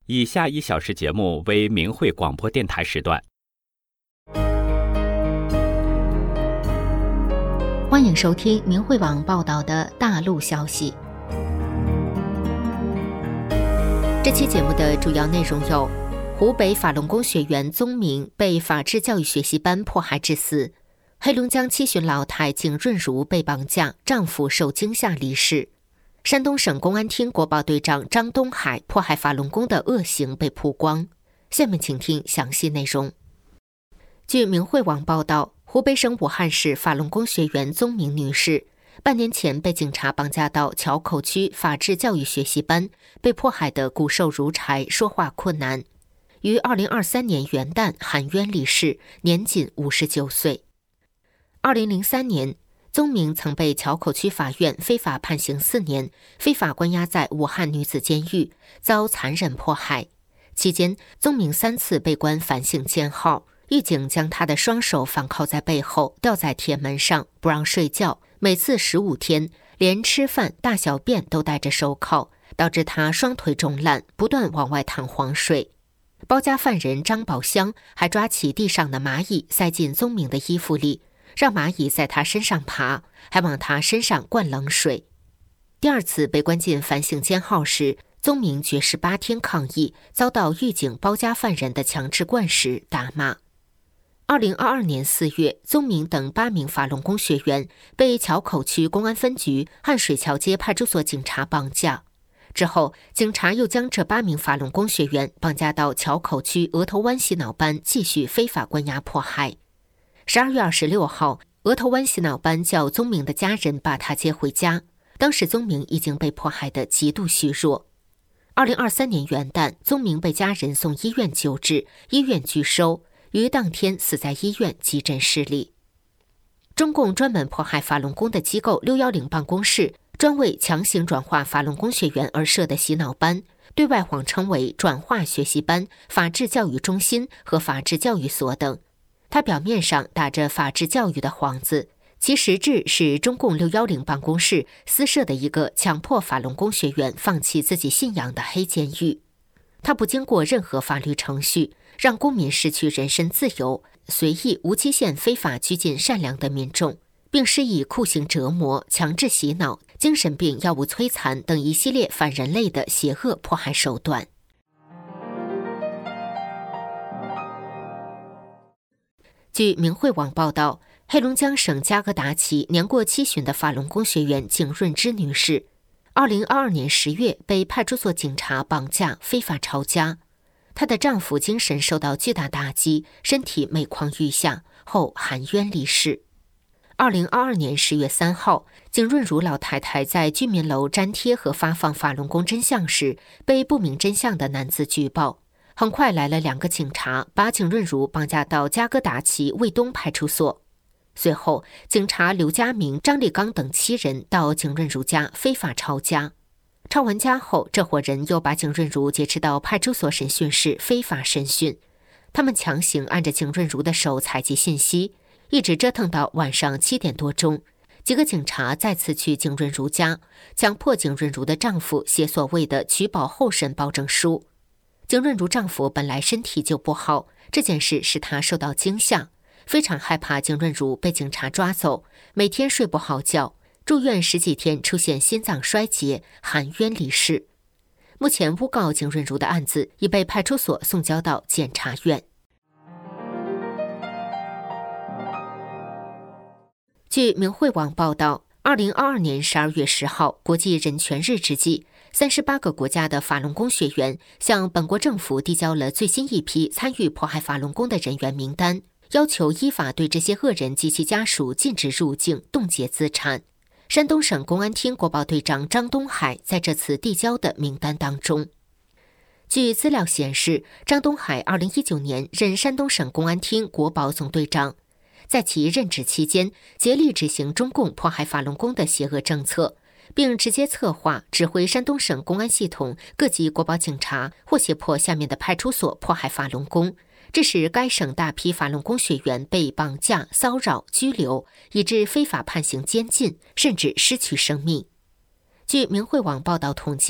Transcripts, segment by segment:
以下1小时节目为明慧广播电台时段。 欢迎收听明慧网报道的大陆消息。这期节目的主要内容有：湖北法轮功学员宗明被法治教育学习班迫害致死；黑龙江七旬老太景润如被绑架，丈夫受惊吓离世；山东省公安厅国保队长张东海迫害法轮功的恶行被曝光。下面请听详细内容。据明慧网报道，湖北省武汉市法轮功学员宗明女士半年前被警察绑架到硚口区法治教育学习班，被迫害得骨瘦如柴，说话困难。于2023年元旦含冤离世，年仅59岁。2003年，宗明曾被硚口区法院非法判刑4年，非法关押在武汉女子监狱，遭残忍迫害。期间，宗明3次被关反省监号，狱警将他的双手反铐在背后，吊在铁门上，不让睡觉，每次15天，连吃饭、大小便都戴着手铐，导致他双腿肿烂，不断往外淌黄水。包夹犯人张宝香还抓起地上的蚂蚁塞进宗明的衣服里，让蚂蚁在他身上爬，还往他身上灌冷水。第2次被关进反省监号时，宗明绝食8天抗议，遭到狱警包夹犯人的强制灌食打骂。2022年4月，宗明等8名法轮功学员被硚口区公安分局汉水桥街派出所警察绑架。之后，警察又将这8名法轮功学员绑架到硚口区额头湾洗脑班继续非法关押迫害。12月26号，额头湾洗脑班叫宗明的家人把他接回家，当时宗明已经被迫害得极度虚弱。2023年元旦，宗明被家人送医院救治，医院拒收，于当天死在医院急诊室里。中共专门迫害法轮功的机构610办公室，专为强行转化法轮功学员而设的洗脑班，对外谎称为转化学习班、法治教育中心和法治教育所等。它表面上打着法治教育的幌子，其实质是中共610办公室私设的一个强迫法轮功学员放弃自己信仰的黑监狱。它不经过任何法律程序，让公民失去人身自由，随意无期限非法拘禁善良的民众，并施以酷刑折磨、强制洗脑、精神病药物摧残等一系列反人类的邪恶迫害手段。据明慧网报道，黑龙江省佳格达旗年过7旬的法轮功学员景润之女士，2022年10月被派出所警察绑架非法抄家。她的丈夫精神受到巨大打击，身体每况愈下，后含冤离世。2022年10月3号，景润如老太太在居民楼粘贴和发放法轮功真相时，被不明真相的男子举报。很快来了2个警察，把景润如绑架到佳格达旗卫东派出所。随后，警察刘家明、张立刚等7人到景润如家非法抄家。抄完家后，这伙人又把景润如劫持到派出所审讯室非法审讯。他们强行按着景润如的手采集信息，一直折腾到晚上7点多钟。几个警察再次去景润如家，强迫景润如的丈夫写所谓的取保候审保证书。景润如丈夫本来身体就不好，这件事使他受到惊吓，非常害怕景润如被警察抓走，每天睡不好觉，住院10几天，出现心脏衰竭，含冤离世。目前诬告景润如的案子已被派出所送交到检察院。据明慧网报道，2022年12月10号，国际人权日之际，38个国家的法轮功学员向本国政府递交了最新一批参与迫害法轮功的人员名单，要求依法对这些恶人及其家属禁止入境、冻结资产。山东省公安厅国保队长张东海在这次递交的名单当中。据资料显示，张东海2019年任山东省公安厅国保总队长，在其任职期间，竭力执行中共迫害法轮功的邪恶政策，并直接策划、指挥山东省公安系统各级国保警察或胁迫下面的派出所迫害法轮功，致使该省大批法轮功学员被绑架、骚扰、拘留，以致非法判刑监禁，甚至失去生命。据明慧网报道统计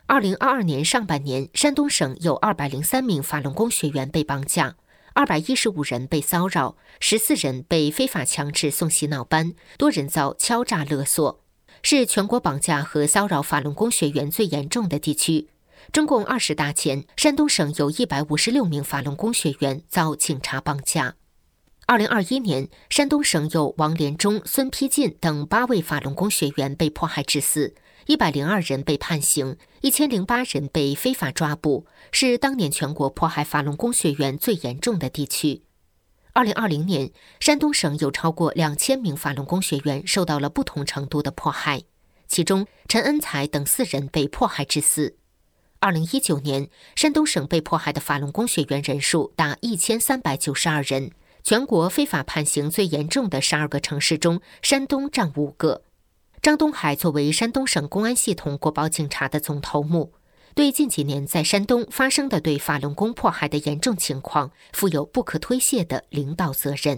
2022年上半年，山东省有203名法轮功学员被绑架，215人被骚扰，14人被非法强制送洗脑班，多人遭敲诈勒索，是全国绑架和骚扰法轮功学员最严重的地区。中共20大前，山东省有156名法轮功学员遭警察绑架。2021年，山东省有王连忠、孙丕进等8位法轮功学员被迫害致死，102人被判刑，1008人被非法抓捕，是当年全国迫害法轮功学员最严重的地区。2020年，山东省有超过2000名法轮功学员受到了不同程度的迫害，其中陈恩才等4人被迫害致死。2019年，山东省被迫害的法轮功学员人数达1392人，全国非法判刑最严重的12个城市中，山东占5个。张东海作为山东省公安系统国保警察的总头目，对近几年在山东发生的对法轮功迫害的严重情况负有不可推卸的领导责任。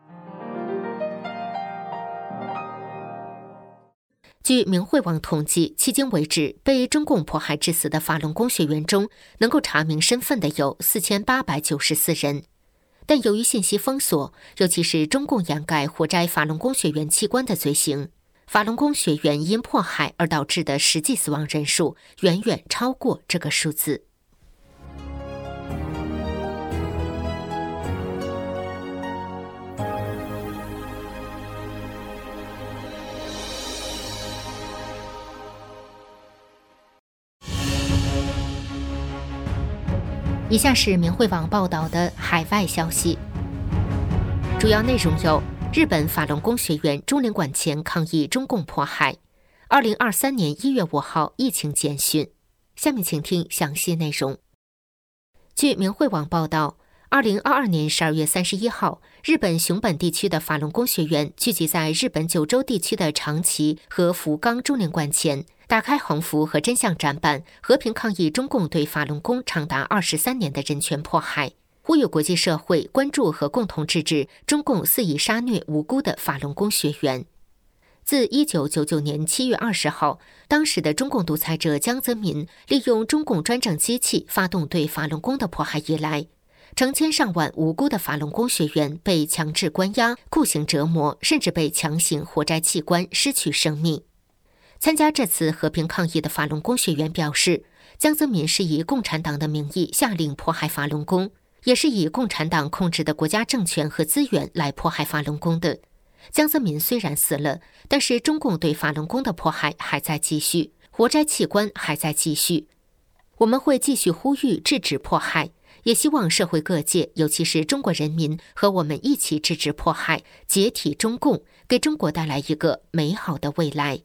据明慧网统计，迄今为止被中共迫害致死的法轮功学员中，能够查明身份的有4894人。但由于信息封锁，尤其是中共掩盖活摘法轮功学员器官的罪行，法轮功学员因迫害而导致的实际死亡人数远远超过这个数字。以下是明慧网报道的海外消息，主要内容有：日本法轮功学员中领馆前抗议中共迫害；2023年1月5号疫情简讯。下面请听详细内容。据明慧网报道，2022年12月31号，日本熊本地区的法轮功学员聚集在日本九州地区的长崎和福冈中领馆前，打开横幅和真相展板，和平抗议中共对法轮功长达23年的人权迫害，呼吁国际社会关注和共同制止中共肆意杀虐无辜的法轮功学员。自1999年7月20号，当时的中共独裁者江泽民利用中共专政机器发动对法轮功的迫害以来，成千上万无辜的法轮功学员被强制关押、酷刑折磨，甚至被强行活摘器官，失去生命。参加这次和平抗议的法轮功学员表示，江泽民是以共产党的名义下令迫害法轮功，也是以共产党控制的国家政权和资源来迫害法轮功的。江泽民虽然死了，但是中共对法轮功的迫害还在继续，活摘器官还在继续。我们会继续呼吁制止迫害，也希望社会各界，尤其是中国人民，和我们一起制止迫害，解体中共，给中国带来一个美好的未来。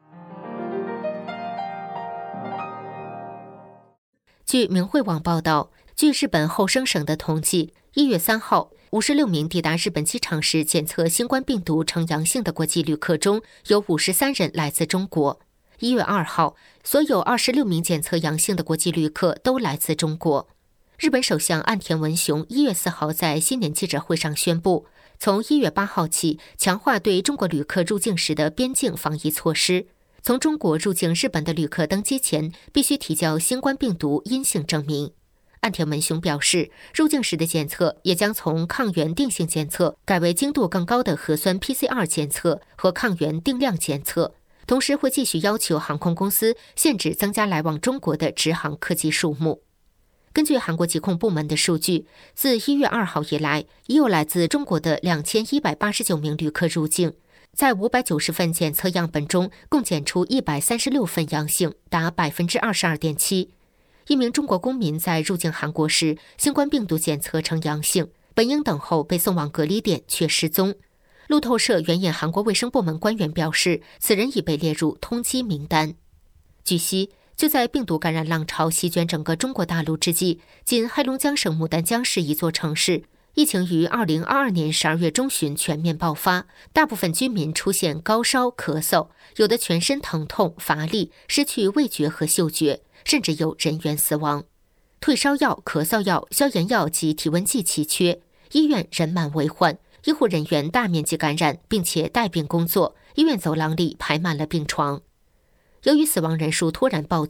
据明慧网报道，据日本厚生省的统计，1月3号，56名抵达日本机场时检测新冠病毒呈阳性的国际旅客中，有53人来自中国。1月2号，所有26名检测阳性的国际旅客都来自中国。日本首相岸田文雄1月4号在新年记者会上宣布，从1月8号起，强化对中国旅客入境时的边境防疫措施。从中国入境日本的旅客登机前，必须提交新冠病毒阴性证明。岸田文雄表示，入境时的检测也将从抗原定性检测改为精度更高的核酸 PCR 检测和抗原定量检测，同时会继续要求航空公司限制增加来往中国的直航客机数目。根据韩国疾控部门的数据，自1月2号以来，已有来自中国的2189名旅客入境，在590份检测样本中，共检出136份阳性，达 22.7%。一名中国公民在入境韩国时，新冠病毒检测呈阳性，本应等候被送往隔离点，却失踪。路透社援引韩国卫生部门官员表示，此人已被列入通缉名单。据悉，就在病毒感染浪潮席卷整个中国大陆之际，仅黑龙江省牡丹江市一座城市，疫情于2022年12月中旬全面爆发，大部分居民出现高烧、咳嗽，有的全身疼痛、乏力，失去味觉和嗅觉，甚至有人员死亡。退烧药、咳嗽药、消炎药及体温计奇缺，医院人满为患，医护人员大面积感染，并且带病工作，医院走廊里排满了病床。由于死亡人数突然暴增，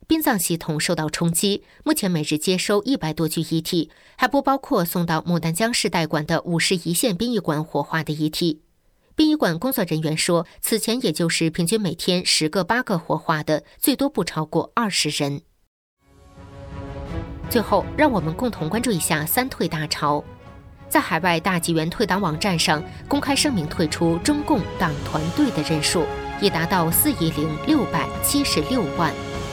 殡葬系统受到冲击，目前每日接收100多具遗体，还不包括送到牡丹江世代馆的51线殡仪馆火化的遗体。殡仪馆工作人员说，此前也就是平均每天10个8个火化的，最多不超过20人。最后，让我们共同关注一下3退大潮。在海外大纪元退党网站上公开声明退出中共党团队的人数已达到4.676万。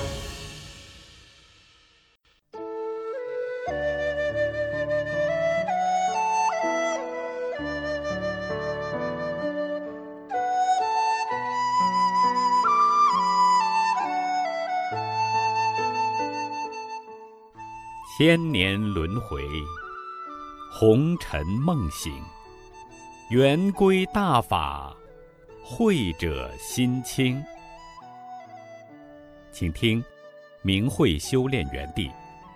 千年轮回，红尘梦醒，圆规大法，慧者心清。请听明慧修炼园地。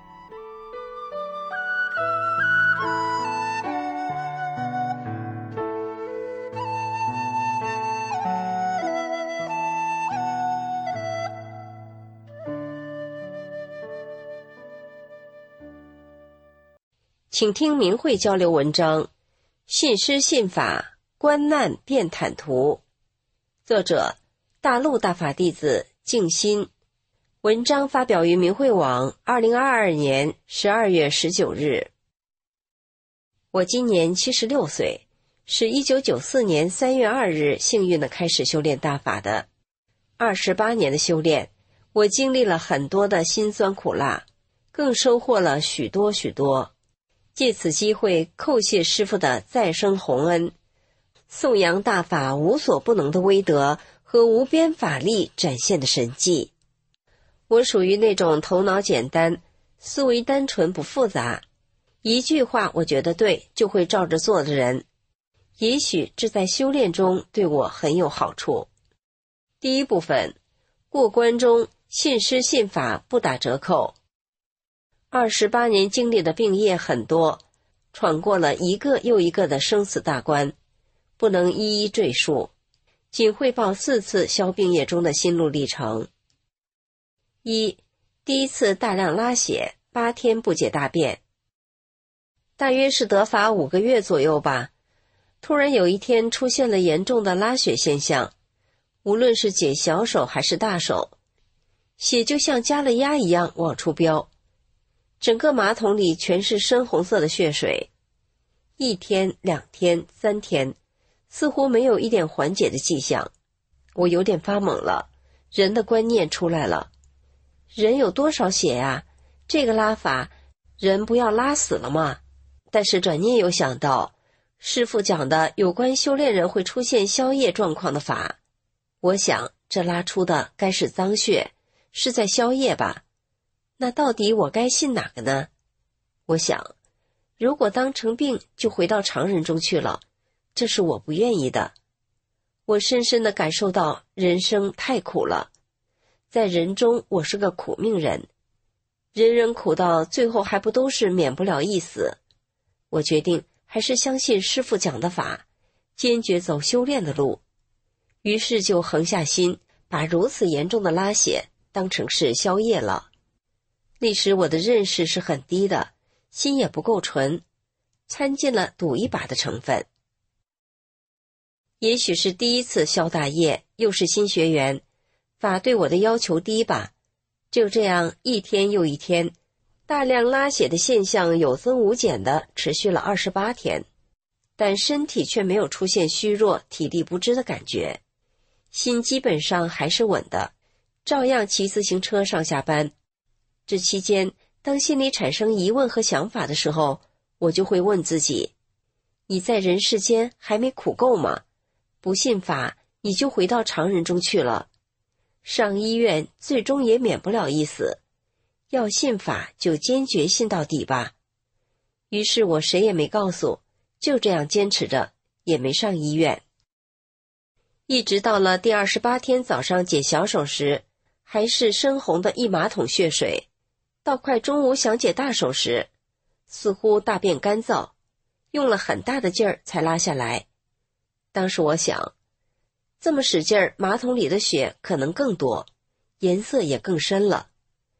请听明慧交流文章，信师信法，观难变坦途。作者：大陆大法弟子静心。文章发表于明慧网2022年12月19日。我今年76岁，是1994年3月2日幸运地开始修炼大法的。28年的修炼，我经历了很多的辛酸苦辣，更收获了许多。借此机会叩谢师父的再生洪恩，颂扬大法无所不能的威德和无边法力展现的神迹。我属于那种头脑简单，思维单纯不复杂，一句话我觉得对就会照着做的人。也许这在修炼中对我很有好处。第一部分，过关中信师信法不打折扣。28年经历的病业很多，闯过了一个又一个的生死大关，不能一一赘述，仅汇报4次消病业中的心路历程。第一次大量拉血，8天不解大便。大约是得法5个月左右吧，突然有一天出现了严重的拉血现象，无论是解小手还是大手，血就像加了压一样往出飙。整个马桶里全是深红色的血水，1天、2天、3天，似乎没有一点缓解的迹象。我有点发懵了，人的观念出来了。人有多少血呀？这个拉法，人不要拉死了吗？但是转念又想到，师父讲的有关修炼人会出现消业状况的法，我想这拉出的该是脏血，是在消业吧。那到底我该信哪个呢？我想，如果当成病就回到常人中去了，这是我不愿意的。我深深地感受到人生太苦了，在人中我是个苦命人，人人苦到最后还不都是免不了一死。我决定还是相信师父讲的法，坚决走修炼的路。于是就横下心，把如此严重的拉血当成是消业了。那时我的认识是很低的，心也不够纯，掺进了赌一把的成分。也许是第一次消大业，又是新学员，法对我的要求低吧。就这样1天又1天，大量拉血的现象有增无减的持续了28天，但身体却没有出现虚弱、体力不支的感觉，心基本上还是稳的，照样骑自行车上下班。这期间，当心里产生疑问和想法的时候，我就会问自己，你在人世间还没苦够吗？不信法，你就回到常人中去了。上医院最终也免不了一死，要信法就坚决信到底吧。于是我谁也没告诉，就这样坚持着，也没上医院。一直到了第28天早上解小手时，还是深红的一马桶血水。到快中午想解大手时，似乎大便干燥，用了很大的劲儿才拉下来。当时我想，这么使劲儿，马桶里的血可能更多，颜色也更深了。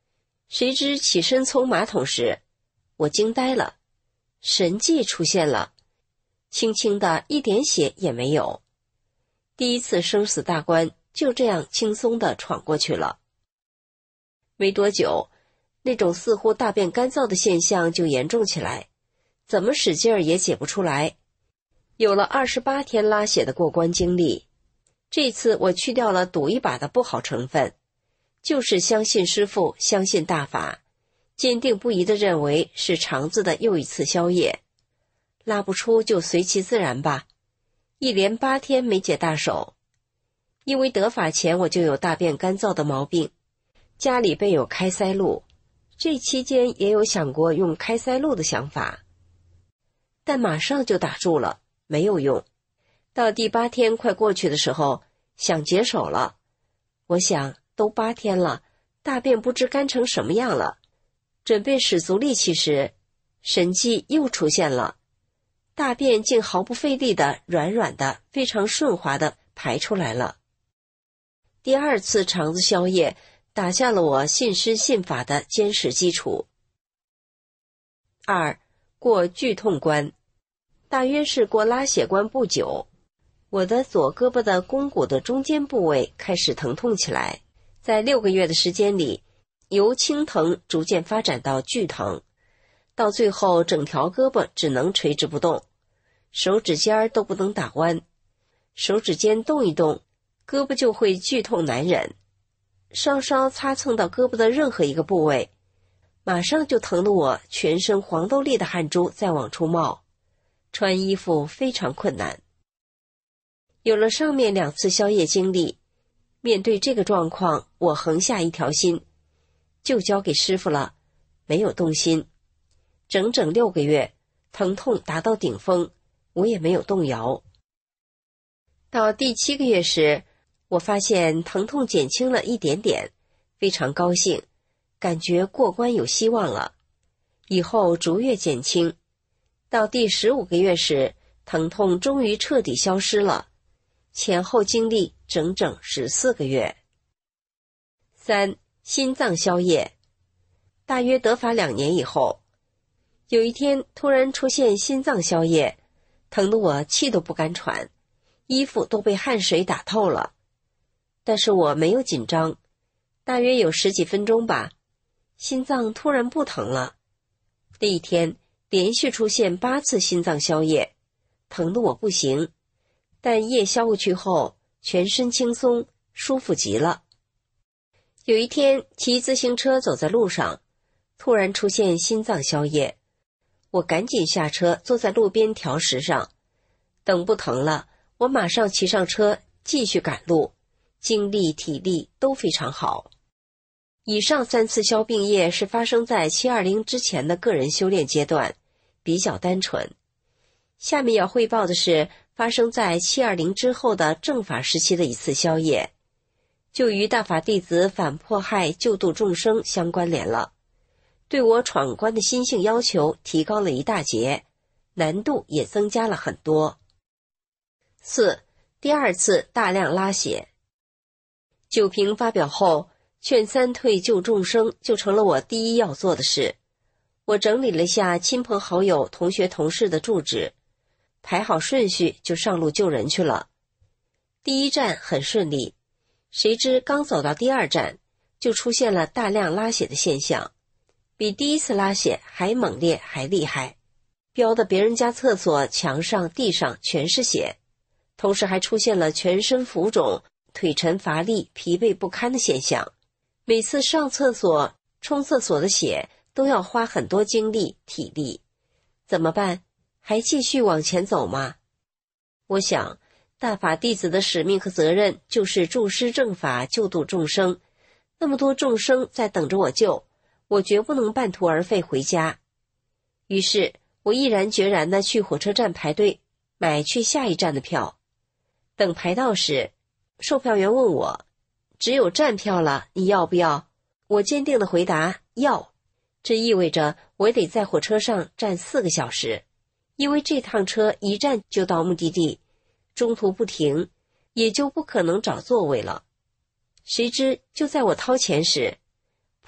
谁知起身冲马桶时，我惊呆了，神迹出现了，轻轻的一点血也没有。第一次生死大关就这样轻松地闯过去了。没多久，那种似乎大便干燥的现象就严重起来，怎么使劲儿也解不出来。有了28天拉血的过关经历，这次我去掉了赌一把的不好成分，就是相信师父，相信大法，坚定不移地认为是肠子的又一次宵夜，拉不出就随其自然吧。一连8天没解大手。因为得法前我就有大便干燥的毛病，家里备有开塞露，这期间也有想过用开塞露的想法，但马上就打住了，没有用。到第8天快过去的时候，想解手了。我想都8天了，大便不知干成什么样了。准备使足力气时，神迹又出现了，大便竟毫不费力的、软软的、非常顺滑的排出来了。第2次肠子宵夜打下了我信师信法的坚实基础。2. 过剧痛关。大约是过拉血关不久，我的左胳膊的肱骨的中间部位开始疼痛起来，在6个月的时间里，由轻疼逐渐发展到剧疼，到最后整条胳膊只能垂直不动，手指尖都不能打弯，手指尖动一动，胳膊就会剧痛难忍，稍稍擦蹭到胳膊的任何一个部位，马上就疼得我全身黄豆粒的汗珠在往出冒，穿衣服非常困难。有了上面2次宵夜经历，面对这个状况，我横下一条心，就交给师父了，没有动心。整整6个月，疼痛达到顶峰，我也没有动摇。到第7个月时，我发现疼痛减轻了一点点，非常高兴，感觉过关有希望了，以后逐月减轻。到第15个月时，疼痛终于彻底消失了，前后经历整整14个月。3. 心脏宵夜。大约得法2年以后，有一天突然出现心脏宵夜，疼得我气都不敢喘，衣服都被汗水打透了。但是我没有紧张，大约有10几分钟吧，心脏突然不疼了。那一天连续出现8次心脏宵夜，疼得我不行，但夜消过去后，全身轻松，舒服极了。有一天骑自行车走在路上，突然出现心脏宵夜，我赶紧下车坐在路边条石上，等不疼了，我马上骑上车继续赶路，精力体力都非常好。以上3次消病业是发生在720之前的个人修炼阶段，比较单纯。下面要汇报的是发生在720之后的正法时期的一次宵夜，就与大法弟子反迫害救度众生相关联了，对我闯关的心性要求提高了一大截，难度也增加了很多。4. 第2次大量拉血。酒瓶发表后，劝三退救众生就成了我第一要做的事。我整理了下亲朋好友、同学同事的住址，排好顺序就上路救人去了。第1站很顺利，谁知刚走到第2站，就出现了大量拉血的现象，比第1次拉血还猛烈还厉害，飙得别人家厕所墙上地上全是血，同时还出现了全身浮肿、腿沉乏力、疲惫不堪的现象。每次上厕所、冲厕所的血都要花很多精力、体力，怎么办？还继续往前走吗？我想，大法弟子的使命和责任就是助师正法，救度众生。那么多众生在等着我救，我绝不能半途而废回家。于是，我毅然决然地去火车站排队，买去下一站的票。等排到时，售票员问我，只有站票了，你要不要？我坚定地回答，要。这意味着我得在火车上站4个小时，因为这趟车一站就到目的地，中途不停，也就不可能找座位了。谁知就在我掏钱时，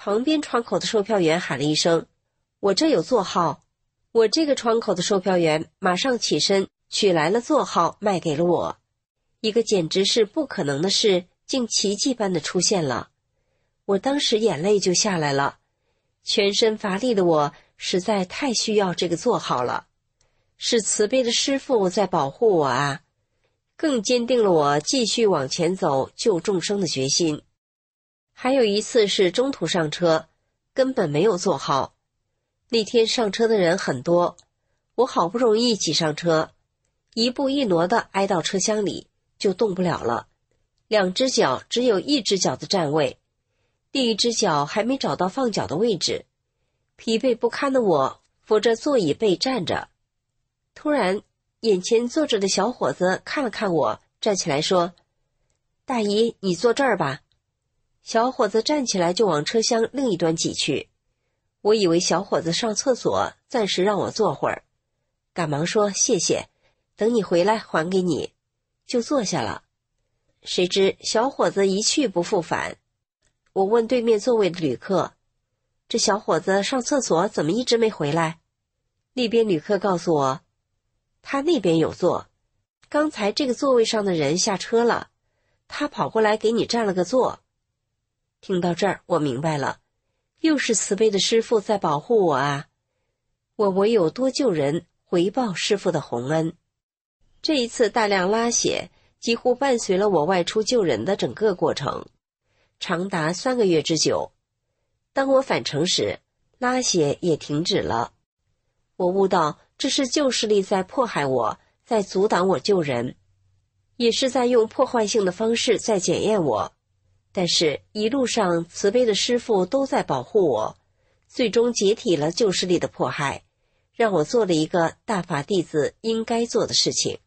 旁边窗口的售票员喊了一声：“我这有座号。”我这个窗口的售票员马上起身取来了座号卖给了我。一个简直是不可能的事竟奇迹般的出现了。我当时眼泪就下来了，全身乏力的我实在太需要这个座号了。是慈悲的师父在保护我啊，更坚定了我继续往前走救众生的决心。还有一次是中途上车，根本没有座号。那天上车的人很多，我好不容易挤上车，一步一挪地挨到车厢里，就动不了了。两只脚只有一只脚的站位，另一只脚还没找到放脚的位置。疲惫不堪的我扶着座椅背站着。突然，眼前坐着的小伙子看了看我，站起来说：“大姨，你坐这儿吧。”小伙子站起来就往车厢另一端挤去。我以为小伙子上厕所，暂时让我坐会儿，赶忙说谢谢，等你回来还给你，就坐下了。谁知小伙子一去不复返。我问对面座位的旅客：“这小伙子上厕所怎么一直没回来？”那边旅客告诉我：“他那边有座，刚才这个座位上的人下车了，他跑过来给你占了个座。”听到这儿，我明白了，又是慈悲的师父在保护我啊！我唯有多救人，回报师父的洪恩。这一次大量拉血几乎伴随了我外出救人的整个过程，长达3个月之久。当我返程时，拉血也停止了。我悟到这是旧势力在迫害我，在阻挡我救人，也是在用破坏性的方式在检验我。但是一路上慈悲的师父都在保护我，最终解体了旧势力的迫害，让我做了一个大法弟子应该做的事情。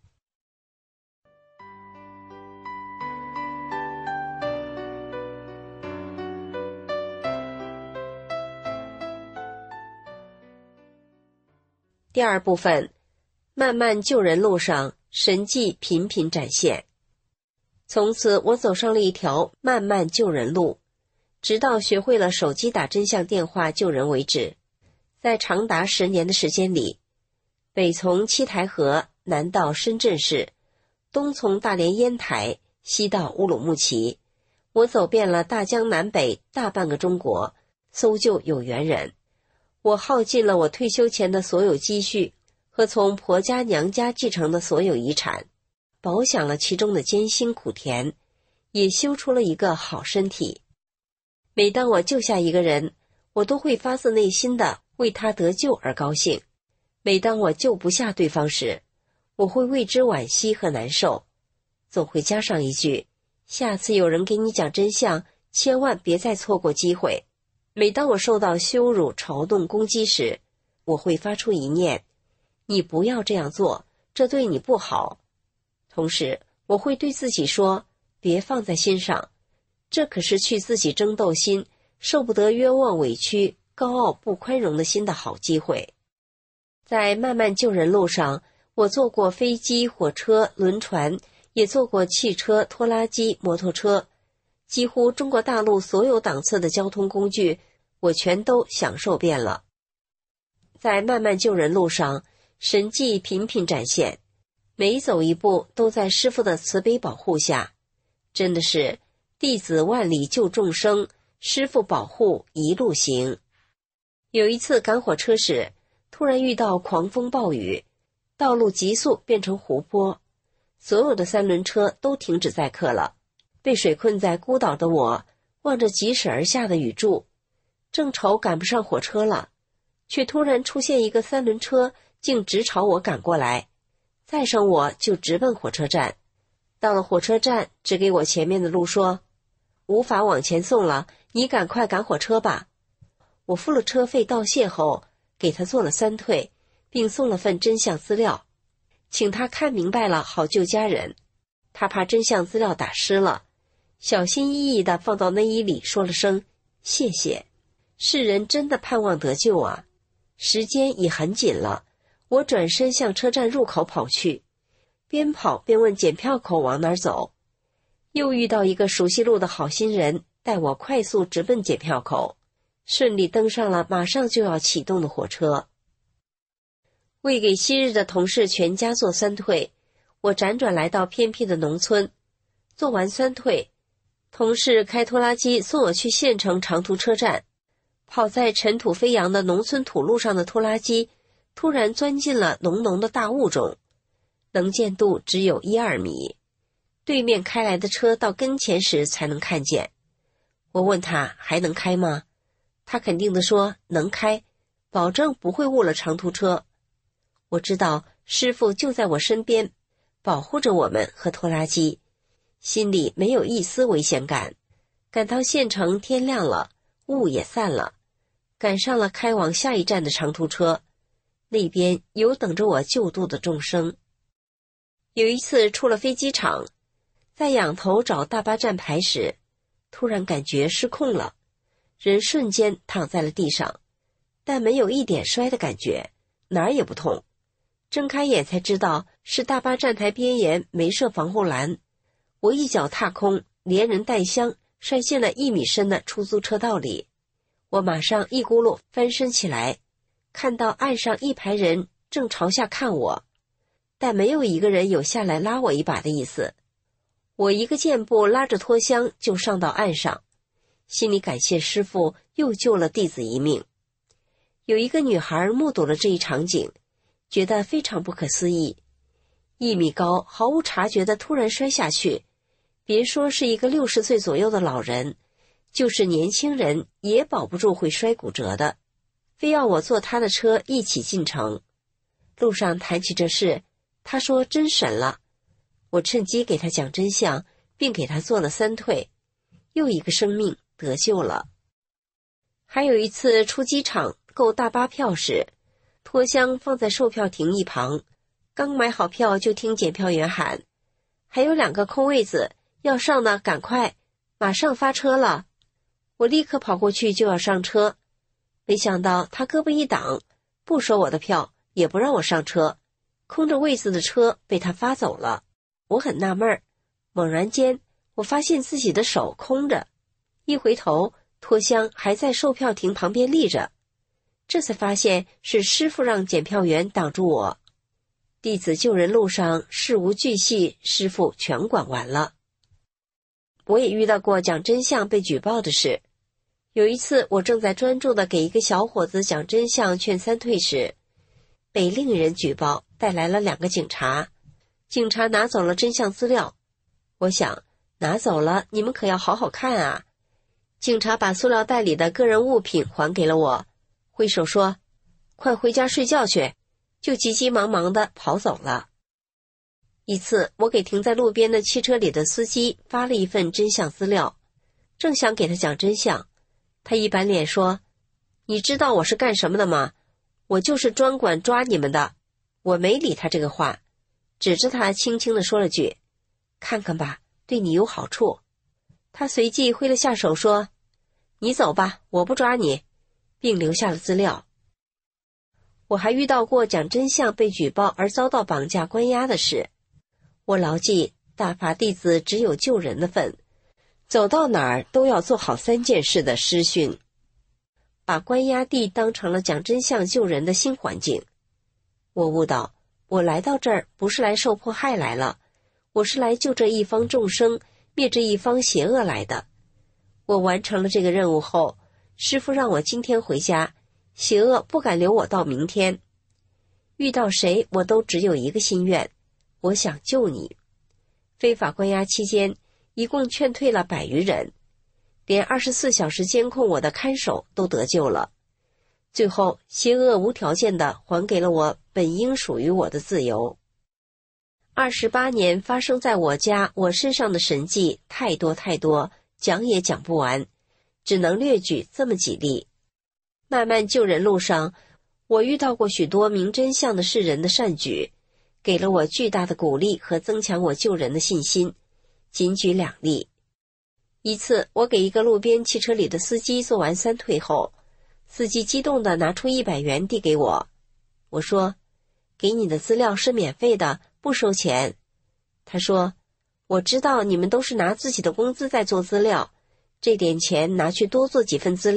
第二部分，漫漫救人路上，神迹频频展现。从此我走上了一条漫漫救人路，直到学会了手机打真相电话救人为止。在长达10年的时间里，北从七台河，南到深圳市，东从大连烟台，西到乌鲁木齐，我走遍了大江南北大半个中国，搜救有缘人。我耗尽了我退休前的所有积蓄和从婆家娘家继承的所有遗产，饱享了其中的艰辛苦甜，也修出了一个好身体。每当我救下一个人，我都会发自内心的为他得救而高兴。每当我救不下对方时，我会为之惋惜和难受，总会加上一句：下次有人给你讲真相，千万别再错过机会。每当我受到羞辱、嘲弄、攻击时，我会发出一念：你不要这样做，这对你不好。同时，我会对自己说：别放在心上，这可是去自己争斗心、受不得冤枉委屈、高傲不宽容的心的好机会。在漫漫救人路上，我坐过飞机、火车、轮船，也坐过汽车、拖拉机、摩托车，几乎中国大陆所有档次的交通工具，我全都享受遍了。在漫漫救人路上，神迹频频展现，每走一步都在师父的慈悲保护下，真的是弟子万里救众生，师父保护一路行。有一次赶火车时，突然遇到狂风暴雨，道路急速变成湖泊，所有的3轮车都停止载客了。被水困在孤岛的我，望着疾驶而下的雨柱，正愁赶不上火车了，却突然出现一个3轮车，竟直朝我赶过来，载上我就直奔火车站。到了火车站，指给我前面的路说：无法往前送了，你赶快赶火车吧。我付了车费道谢后，给他做了3退，并送了份真相资料，请他看明白了好救家人。他怕真相资料打湿了，小心翼翼地放到内衣里，说了声谢谢。世人真的盼望得救啊！时间已很紧了，我转身向车站入口跑去，边跑边问检票口往哪儿走。又遇到一个熟悉路的好心人，带我快速直奔检票口。 顺利登上了马上就要启动的火车。为给昔日的同事全家做酸退，我辗转来到偏僻的农村。做完酸退，同事开拖拉机送我去县城长途车站。跑在尘土飞扬的农村土路上的拖拉机突然钻进了浓浓的大雾中，能见度只有1-2米，对面开来的车到跟前时才能看见。我问他还能开吗？他肯定地说能开，保证不会误了长途车。我知道师傅就在我身边，保护着我们和拖拉机，心里没有一丝危险感。赶到县城，天亮了，雾也散了，赶上了开往下一站的长途车，那边有等着我救度的众生。有一次出了飞机场，在仰头找大巴站牌时，突然感觉失控了，人瞬间躺在了地上，但没有一点摔的感觉，哪儿也不痛。睁开眼才知道是大巴站台边沿没设防护栏，我一脚踏空，连人带箱摔进了1米深的出租车道里。我马上一咕噜翻身起来，看到岸上一排人正朝下看我，但没有一个人有下来拉我一把的意思。我一个箭步拉着拖箱就上到岸上，心里感谢师父又救了弟子一命。有一个女孩目睹了这一场景，觉得非常不可思议，1米高毫无察觉地突然摔下去，别说是一个60岁左右的老人，就是年轻人也保不住会摔骨折的，非要我坐他的车一起进城。路上谈起这事，他说真神了。我趁机给他讲真相，并给他做了3退，又一个生命得救了。还有一次出机场购大巴票时，拖箱放在售票亭一旁，刚买好票就听检票员喊，还有2个空位子，要上的赶快，马上发车了。我立刻跑过去就要上车，没想到他胳膊一挡，不收我的票，也不让我上车，空着位子的车被他发走了。我很纳闷，猛然间我发现自己的手空着，一回头，拖箱还在售票亭旁边立着，这才发现是师父让检票员挡住我。弟子救人路上事无巨细，师父全管完了。我也遇到过讲真相被举报的事。有一次我正在专注地给一个小伙子讲真相劝3退时，被另一人举报带来了2个警察。警察拿走了真相资料，我想拿走了你们可要好好看啊。警察把塑料袋里的个人物品还给了我，挥手说快回家睡觉去，就急急忙忙地跑走了。一次我给停在路边的汽车里的司机发了一份真相资料，正想给他讲真相，他一板脸说你知道我是干什么的吗？我就是专管抓你们的。我没理他这个话，指着他轻轻地说了句看看吧，对你有好处。他随即挥了下手说你走吧，我不抓你，并留下了资料。我还遇到过讲真相被举报而遭到绑架关押的事。我牢记大法弟子只有救人的份，走到哪儿都要做好3件事的师训，把关押地当成了讲真相救人的新环境。我悟到，我来到这儿不是来受迫害来了，我是来救这一方众生，灭这一方邪恶来的。我完成了这个任务后，师父让我今天回家，邪恶不敢留我到明天。遇到谁我都只有一个心愿，我想救你。非法关押期间，一共劝退了100余人，连24小时监控我的看守都得救了。最后，邪恶无条件地还给了我本应属于我的自由。28年发生在我家我身上的神迹太多太多，讲也讲不完，只能略举这么几例。慢慢救人路上，我遇到过许多明真相的世人的善举，给了我巨大的鼓励和增强我救人的信心。仅举2例。一次，我给一个路边汽车里的司机做完3退后，司机激动地拿出100元递给我。我说，给你的资料是免费的，不收钱。他说，我知道你们都是拿自己的工资在做资料，这点钱拿去多做几份资料，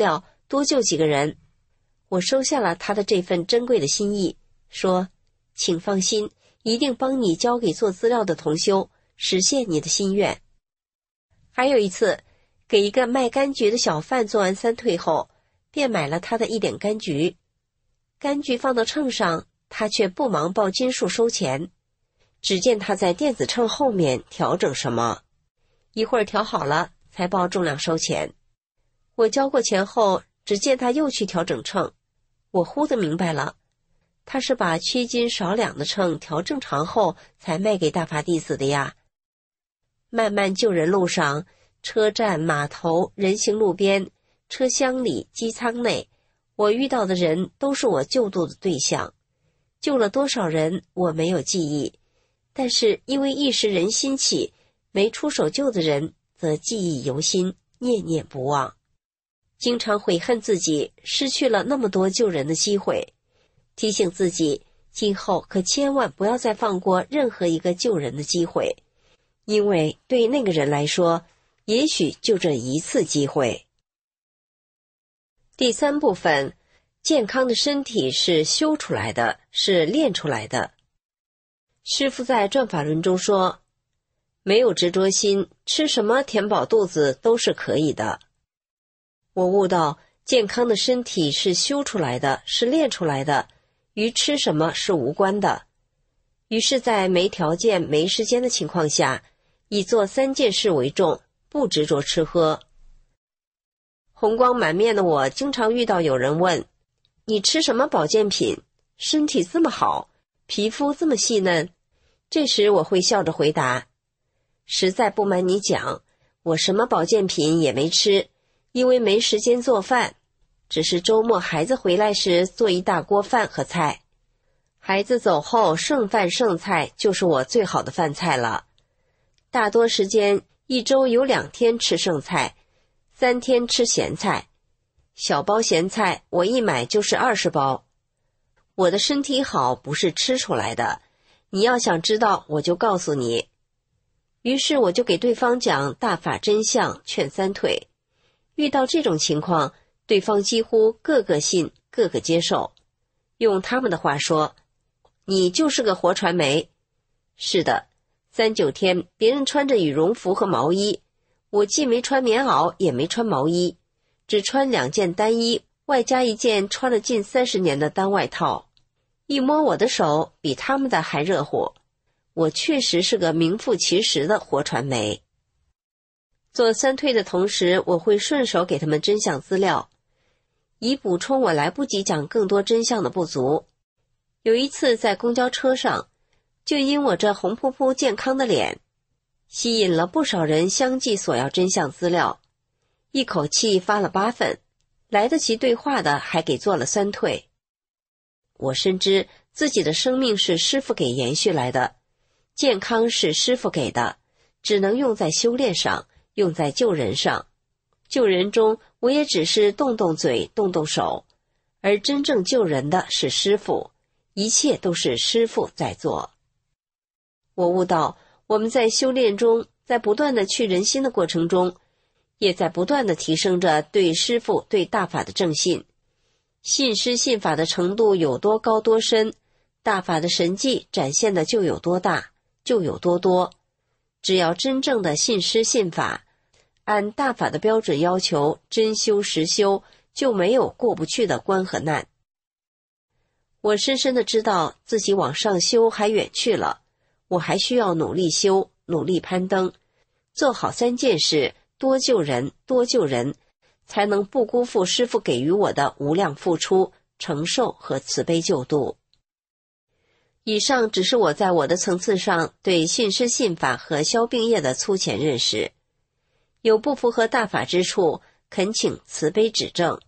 多救几个人。我收下了他的这份珍贵的心意，说，请放心，一定帮你交给做资料的同修，实现你的心愿。还有一次，给一个卖柑橘的小贩做完3退后，便买了他的1点柑橘。柑橘放到秤上，他却不忙报斤数收钱，只见他在电子秤后面调整什么，一会儿调好了才报重量收钱。我交过钱后，只见他又去调整秤，我忽地明白了，他是把缺斤少两的秤调正常后才卖给大法弟子的呀。漫漫救人路上，车站、码头、人行路边、车厢里、机舱内，我遇到的人都是我救度的对象。救了多少人我没有记忆，但是因为一时人心起，没出手救的人则记忆犹新，念念不忘。经常悔恨自己失去了那么多救人的机会，提醒自己今后可千万不要再放过任何一个救人的机会，因为对那个人来说，也许就这一次机会。第3部分，健康的身体是修出来的，是练出来的。师父在转法轮中说，没有执着心，吃什么填饱肚子都是可以的。我悟到，健康的身体是修出来的，是练出来的，与吃什么是无关的。于是在没条件、没时间的情况下，以做3件事为重，不执着吃喝。红光满面的我经常遇到有人问，你吃什么保健品？身体这么好，皮肤这么细嫩。这时我会笑着回答，实在不瞒你讲，我什么保健品也没吃，因为没时间做饭，只是周末孩子回来时做一大锅饭和菜。孩子走后，剩饭剩菜就是我最好的饭菜了。大多时间1周有2天吃剩菜，3天吃咸菜。小包咸菜我一买就是20包。我的身体好不是吃出来的，你要想知道我就告诉你。于是我就给对方讲大法真相，劝3退。遇到这种情况，对方几乎个个信，个个接受。用他们的话说，你就是个活传媒。是的，3-9天别人穿着羽绒服和毛衣，我既没穿棉袄也没穿毛衣，只穿2件单衣，外加1件穿了近30年的单外套。一摸我的手，比他们的还热乎。我确实是个名副其实的活传媒。做3退的同时，我会顺手给他们真相资料，以补充我来不及讲更多真相的不足。有一次在公交车上，就因我这红扑扑健康的脸，吸引了不少人相继索要真相资料，一口气发了8份，来得及对话的还给做了3退。我深知自己的生命是师父给延续来的，健康是师父给的，只能用在修炼上，用在救人上。救人中我也只是动动嘴，动动手，而真正救人的是师父，一切都是师父在做。我悟到，我们在修炼中，在不断的去人心的过程中，也在不断的提升着对师父、对大法的正信。信师信法的程度有多高多深，大法的神迹展现的就有多大，就有多多。只要真正的信师信法，按大法的标准要求，真修实修，就没有过不去的关和难。我深深的知道自己往上修还远去了，我还需要努力修，努力攀登，做好3件事，多救人，多救人，才能不辜负师父给予我的无量付出、承受和慈悲救度。以上只是我在我的层次上对信师信法和消病业的粗浅认识，有不符合大法之处，恳请慈悲指正。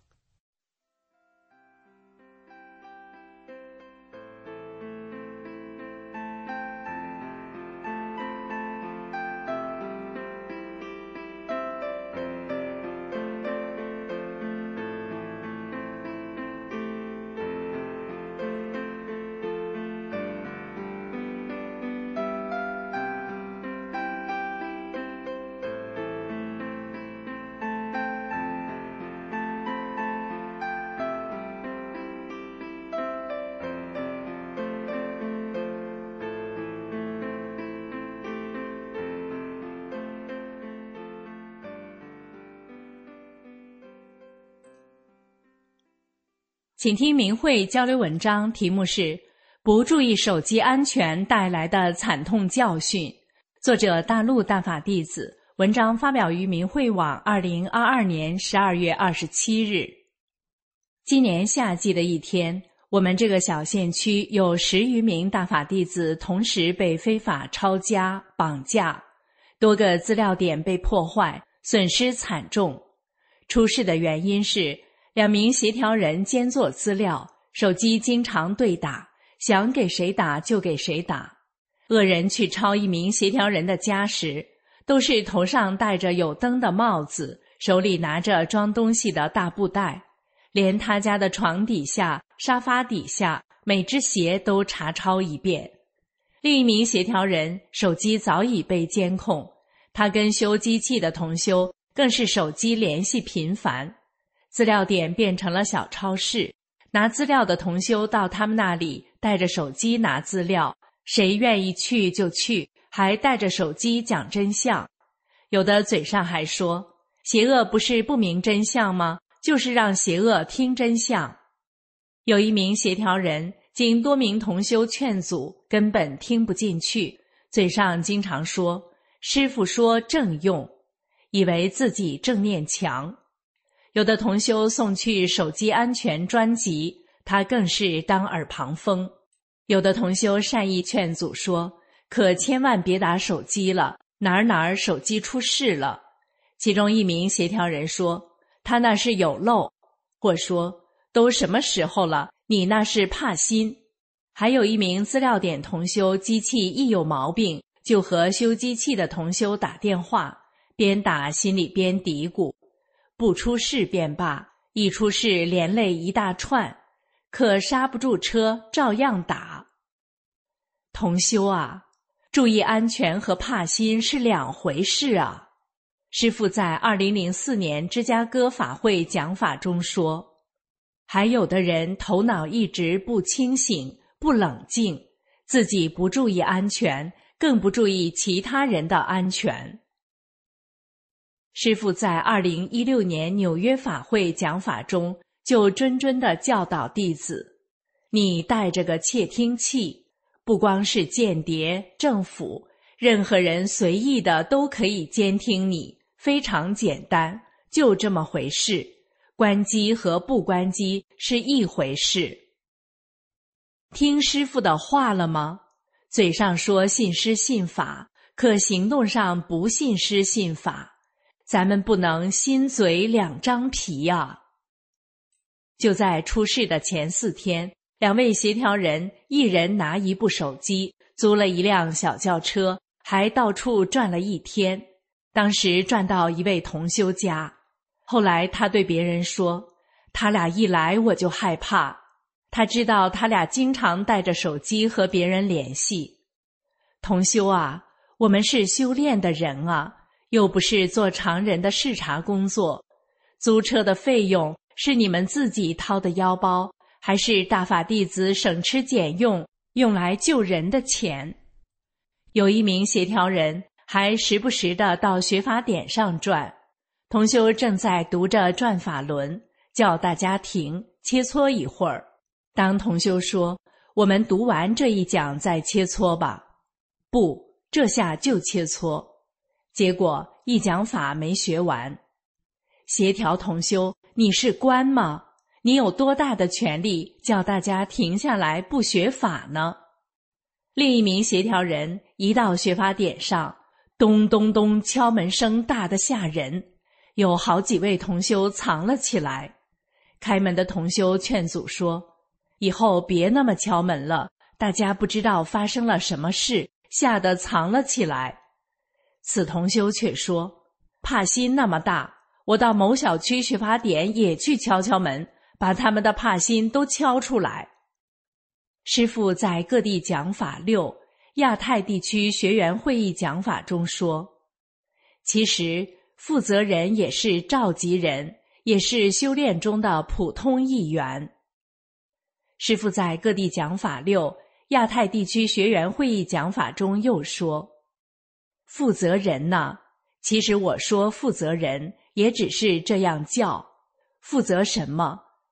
请听明慧交流文章，题目是不注意手机安全带来的惨痛教训，作者大陆大法弟子，文章发表于明慧网2022年12月27日。今年夏季的一天，我们这个小县区有10余名大法弟子同时被非法抄家、绑架，多个资料点被破坏，损失惨重。出事的原因是2名协调人兼做资料，手机经常对打，想给谁打就给谁打。恶人去抄一名协调人的家时，都是头上戴着有灯的帽子，手里拿着装东西的大布袋，连他家的床底下、沙发底下每只鞋都查抄一遍。另一名协调人手机早已被监控，他跟修机器的同修更是手机联系频繁，资料点变成了小超市，拿资料的同修到他们那里带着手机拿资料，谁愿意去就去，还带着手机讲真相。有的嘴上还说，邪恶不是不明真相吗？就是让邪恶听真相。有一名协调人经多名同修劝阻，根本听不进去，嘴上经常说师父说正用，以为自己正念强。有的同修送去手机安全专辑，他更是当耳旁风。有的同修善意劝阻说，可千万别打手机了，哪儿手机出事了。其中一名协调人说，他那是有漏，或说都什么时候了，你那是怕心。还有一名资料点同修机器一有毛病，就和修机器的同修打电话，边打心里边嘀咕，不出事便罢，一出事连累一大串，可刹不住车照样打。同修啊，注意安全和怕心是2回事啊。师父在2004年芝加哥法会讲法中说，还有的人头脑一直不清醒、不冷静，自己不注意安全，更不注意其他人的安全。师父在2016年纽约法会讲法中就谆谆地教导弟子，你带着个窃听器，不光是间谍、政府，任何人随意的都可以监听你，非常简单，就这么回事。关机和不关机是一回事。听师父的话了吗？嘴上说信师信法，可行动上不信师信法。咱们不能心嘴2张皮啊。就在出事的前4天，2位协调人一人拿1部手机，租了1辆小轿车，还到处转了1天。当时转到一位同修家，后来他对别人说，他俩一来我就害怕。他知道他俩经常带着手机和别人联系。同修啊，我们是修炼的人啊，又不是做常人的视察工作，租车的费用是你们自己掏的腰包，还是大法弟子省吃俭用用来救人的钱？有一名协调人还时不时地到学法点上转，同修正在读着转法轮，叫大家停，切磋一会儿。当同修说，我们读完这一讲再切磋吧，不，这下就切磋。结果一讲法没学完。协调同修，你是官吗？你有多大的权力叫大家停下来不学法呢？另一名协调人一到学法点上，咚咚咚敲门声大得吓人，有好几位同修藏了起来。开门的同修劝阻说，以后别那么敲门了，大家不知道发生了什么事，吓得藏了起来。此同修却说，怕心那么大，我到某小区学法点也去敲敲门，把他们的怕心都敲出来。师父在各地讲法6亚太地区学员会议讲法中说，其实负责人也是召集人，也是修炼中的普通一员。师父在各地讲法6亚太地区学员会议讲法中又说，负责人呢，其实我说负责人也只是这样叫，负责什么？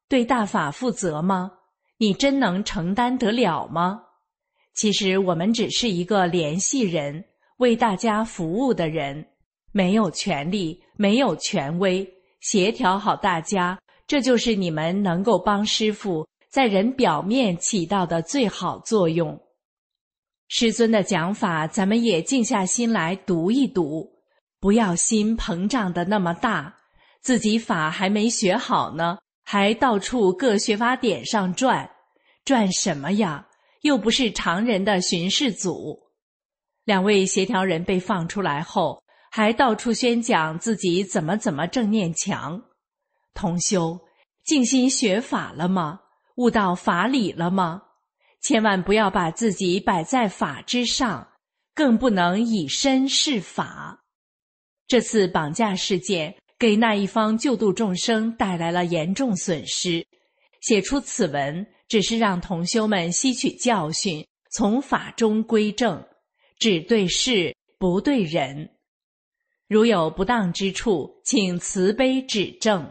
对大法负责吗？你真能承担得了吗？其实我们只是一个联系人，为大家服务的人，没有权利，没有权威，协调好大家，这就是你们能够帮师父在人表面起到的最好作用。师尊的讲法，咱们也静下心来读一读，不要心膨胀得那么大，自己法还没学好呢，还到处各学法点上转什么呀？又不是常人的巡视组。两位协调人被放出来后，还到处宣讲自己怎么正念强。同修，静心学法了吗？悟到法理了吗？千万不要把自己摆在法之上，更不能以身试法。这次绑架事件给那一方救度众生带来了严重损失，写出此文只是让同修们吸取教训，从法中归正，只对事不对人。如有不当之处，请慈悲指正。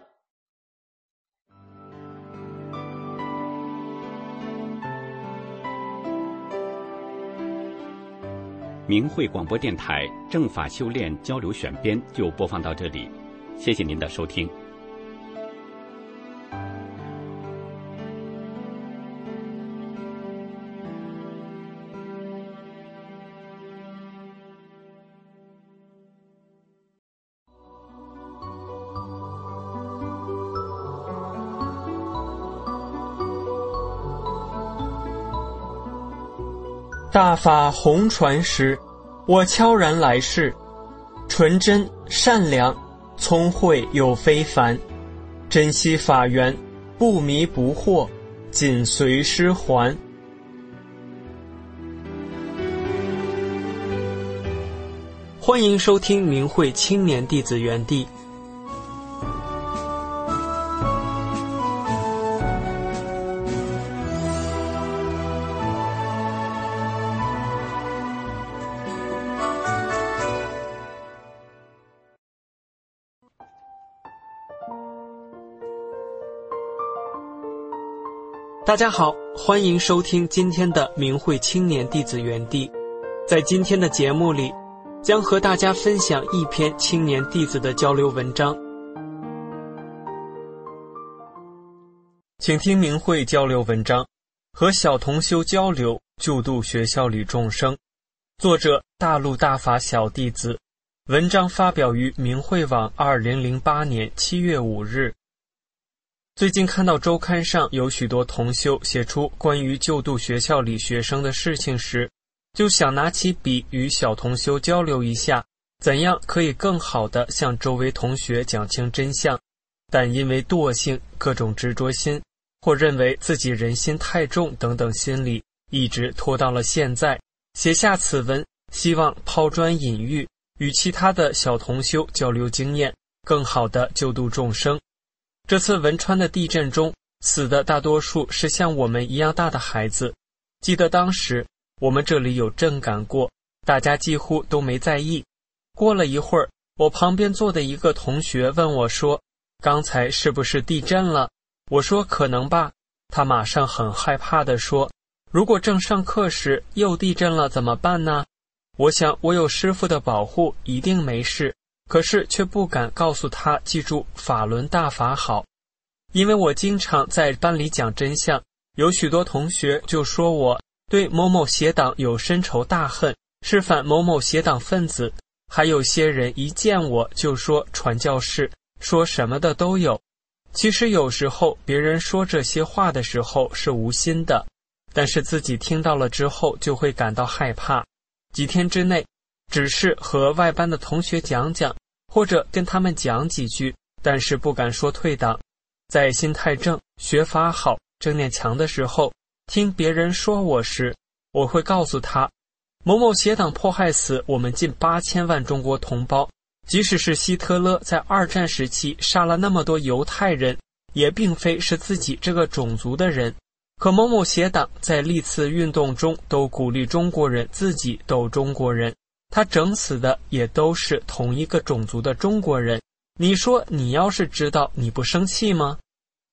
明慧广播电台正法修炼交流选编就播放到这里，谢谢您的收听。 大法红传时，我悄然来世，纯真善良，聪慧又非凡，珍惜法缘，不迷不惑，紧随师还。欢迎收听明慧青年弟子园地。大家好，欢迎收听今天的明慧青年弟子园地。在今天的节目里，将和大家分享一篇青年弟子的交流文章。请听明慧交流文章，和小同修交流，救度学校里众生。作者大陆大法小弟子，文章发表于明慧网2008年7月5日。最近看到周刊上有许多同修写出关于救度学校里学生的事情时，就想拿起笔与小同修交流一下，怎样可以更好地向周围同学讲清真相。但因为惰性、各种执着心，或认为自己人心太重等等心理，一直拖到了现在，写下此文，希望抛砖引玉，与其他的小同修交流经验，更好地救度众生。这次汶川的地震中，死的大多数是像我们一样大的孩子。记得当时我们这里有震感过，大家几乎都没在意。过了一会儿，我旁边坐的一个同学问我说，刚才是不是地震了？我说可能吧。他马上很害怕地说，如果正上课时又地震了怎么办呢？我想我有师父的保护，一定没事，可是却不敢告诉他记住法轮大法好。因为我经常在班里讲真相，有许多同学就说我对某某邪党有深仇大恨，是反某某邪党分子，还有些人一见我就说传教士，说什么的都有。其实有时候别人说这些话的时候是无心的，但是自己听到了之后就会感到害怕。几天之内只是和外班的同学讲讲，或者跟他们讲几句，但是不敢说退党。在心态正、学法好、正念强的时候，听别人说我时，我会告诉他，某某邪党迫害死我们近8000万中国同胞，即使是希特勒在2战时期杀了那么多犹太人，也并非是自己这个种族的人。可某某邪党在历次运动中都鼓励中国人自己斗中国人，他整死的也都是同一个种族的中国人。你说你要是知道，你不生气吗？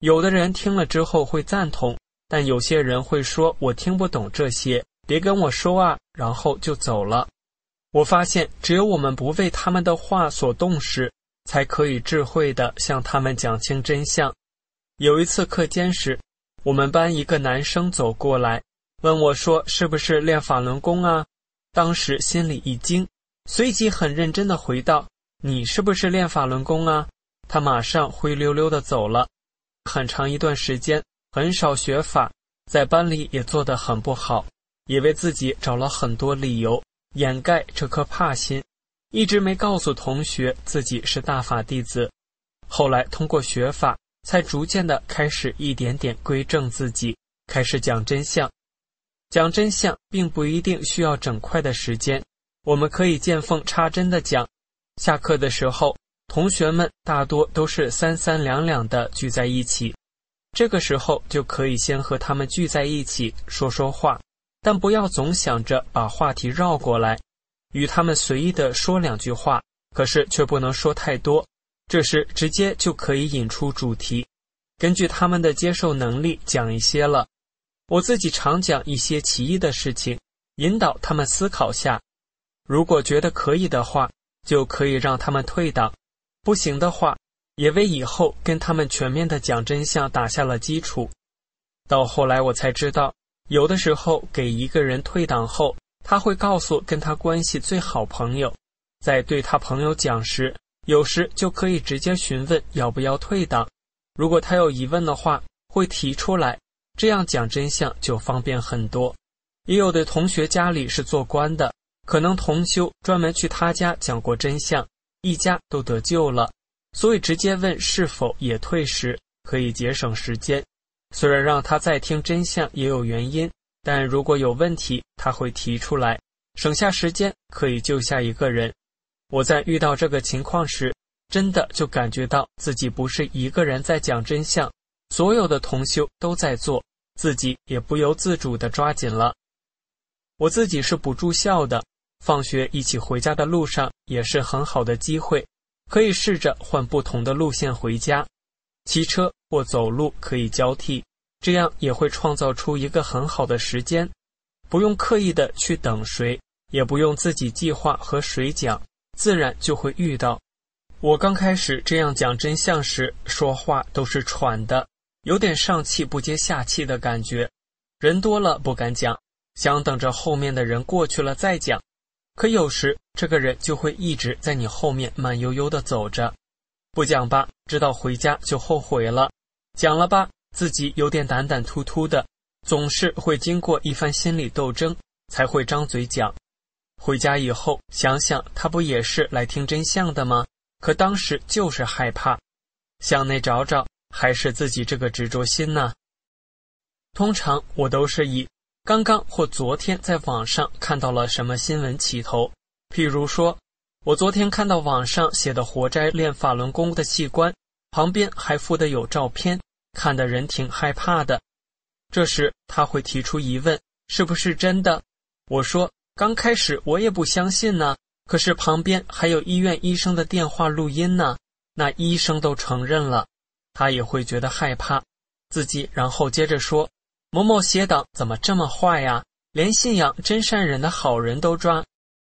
有的人听了之后会赞同，但有些人会说我听不懂这些，别跟我说啊，然后就走了。我发现只有我们不为他们的话所动时，才可以智慧地向他们讲清真相。有一次课间时，我们班一个男生走过来，问我说是不是练法轮功啊？当时心里一惊，随即很认真地回道，你是不是练法轮功啊？他马上灰溜溜地走了。很长一段时间很少学法，在班里也做得很不好，也为自己找了很多理由掩盖这颗怕心，一直没告诉同学自己是大法弟子。后来通过学法，才逐渐地开始一点点归正自己，开始讲真相。讲真相并不一定需要整块的时间，我们可以见缝插针地讲。下课的时候，同学们大多都是三三两两地聚在一起，这个时候就可以先和他们聚在一起说说话，但不要总想着把话题绕过来，与他们随意地说两句话，可是却不能说太多，这时直接就可以引出主题，根据他们的接受能力讲一些了。我自己常讲一些奇异的事情，引导他们思考下，如果觉得可以的话，就可以让他们退档，不行的话，也为以后跟他们全面的讲真相打下了基础。到后来我才知道，有的时候给一个人退档后，他会告诉跟他关系最好朋友，在对他朋友讲时，有时就可以直接询问要不要退档，如果他有疑问的话，会提出来，这样讲真相就方便很多。也有的同学家里是做官的，可能同修专门去他家讲过真相，一家都得救了，所以直接问是否也退时，可以节省时间。虽然让他再听真相也有原因，但如果有问题他会提出来，省下时间可以救下一个人。我在遇到这个情况时，真的就感觉到自己不是一个人在讲真相，所有的同修都在做，自己也不由自主地抓紧了。我自己是不住校的，放学一起回家的路上也是很好的机会，可以试着换不同的路线回家，骑车或走路可以交替，这样也会创造出一个很好的时间，不用刻意的去等谁，也不用自己计划和谁讲，自然就会遇到。我刚开始这样讲真相时，说话都是喘的，有点上气不接下气的感觉，人多了不敢讲，想等着后面的人过去了再讲，可有时这个人就会一直在你后面慢悠悠地走着，不讲吧，知道回家就后悔了，讲了吧，自己有点胆胆突突的，总是会经过一番心理斗争才会张嘴讲。回家以后想想，他不也是来听真相的吗？可当时就是害怕，向内找找，还是自己这个执着心呢？通常我都是以刚刚或昨天在网上看到了什么新闻起头，譬如说，我昨天看到网上写的活摘练法轮功的器官，旁边还附的有照片，看的人挺害怕的。这时他会提出疑问，是不是真的？我说，刚开始我也不相信呢，可是旁边还有医院医生的电话录音呢，那医生都承认了，他也会觉得害怕，自己然后接着说，某某邪党怎么这么坏呀，连信仰真善人的好人都抓。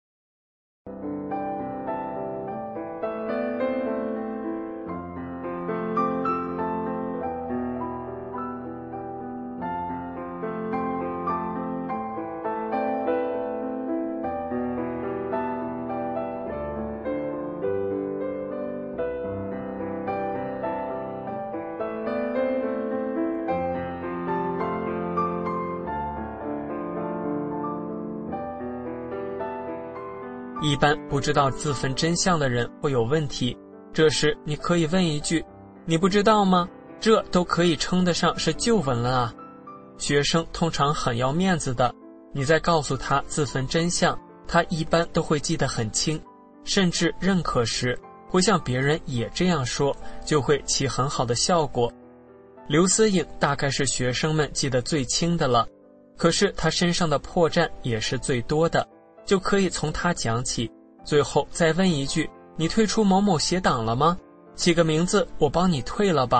一般不知道自焚真相的人会有问题，这时你可以问一句，你不知道吗？这都可以称得上是旧闻了啊。学生通常很要面子的，你再告诉他自焚真相，他一般都会记得很清，甚至认可时会向别人也这样说，就会起很好的效果。刘思颖大概是学生们记得最清的了，可是他身上的破绽也是最多的，就可以从他讲起，最后再问一句，你退出某某邪党了吗？起个名字，我帮你退了吧。